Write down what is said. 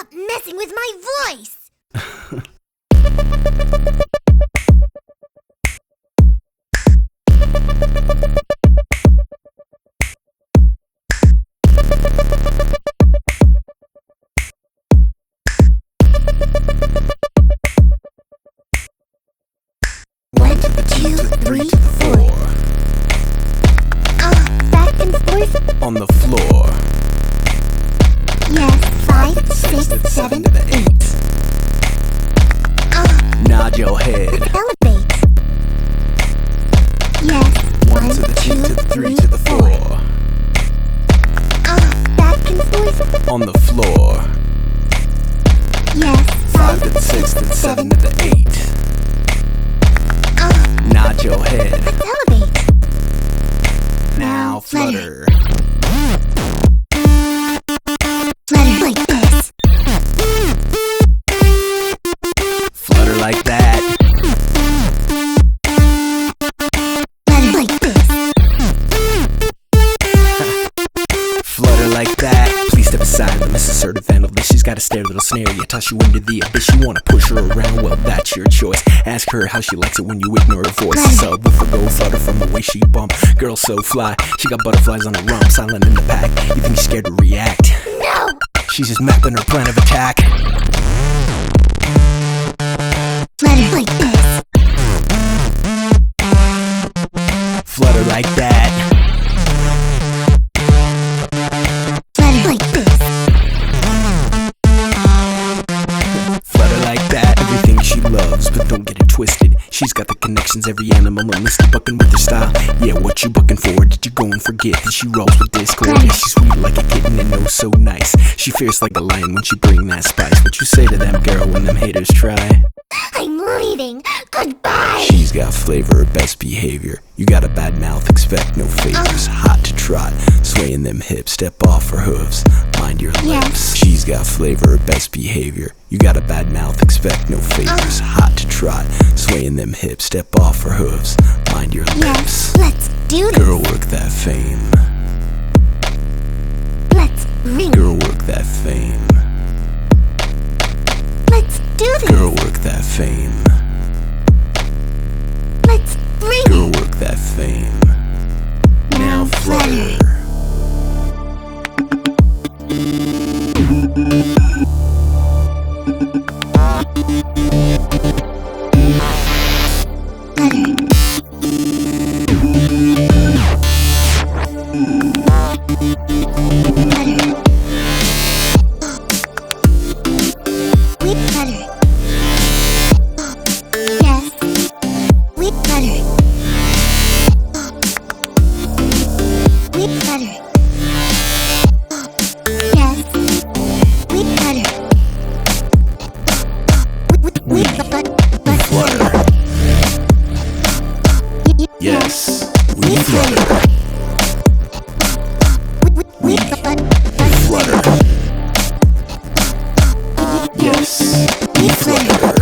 Stop messing with my voice! One, two, three, four. Back and forth on the floor. Yes, 5, 6, 7, 8. Nod your head. Elevate. Yes, 1 to the 2 2, to the 3 3, to the 4. Back and forth On the floor. Yes, 5 to the 6 to the 7 to the 8. Nod your head. Elevate. Now flutter. Flutter like this. Flutter like that. Flutter like this. Flutter like that. Please step aside, let Miss Assertive handle this. She's got a stare that'll snare you, toss you into the abyss. You wanna push her around, well that's your choice. Ask her how she likes it when you ignore her voice. Subwoofer go flutter from the way she bump. Girl so fly, she got butterflies on her rump. Silent in the pack, you think she's scared to react? No! She's just mapping her plan of attack. Flutter like this. Flutter like that. Flutter like this. Flutter like that. Everything she loves, but don't get it twisted. She's got the connections, every animal enlisted, bucking with her style. Yeah, what you bucking for? Did you go and forget that she rolls with discord? Yeah, she's sweet like a kitten and oh so nice. She fierce like a lion when she bring that spice. What you say to them, girl, when them haters try? I'm leaving. Goodbye. She's got flavor, best behavior. You got a bad mouth, expect no favors. Hot to trot, swaying them hips, step off her hooves, mind your lips. Yes. She's got flavor, best behavior. You got a bad mouth, expect no favors. Hot to trot, swaying them hips, step off her hooves, mind your Yes, lips. let's do this. Girl, work that fame. Let's ring. Girl, work that fame. Let's do this. Girl, work that fame. Let's ring. Girl, work that fame. Now flutter. Yes, we flutter. We flutter. Yes, we flutter.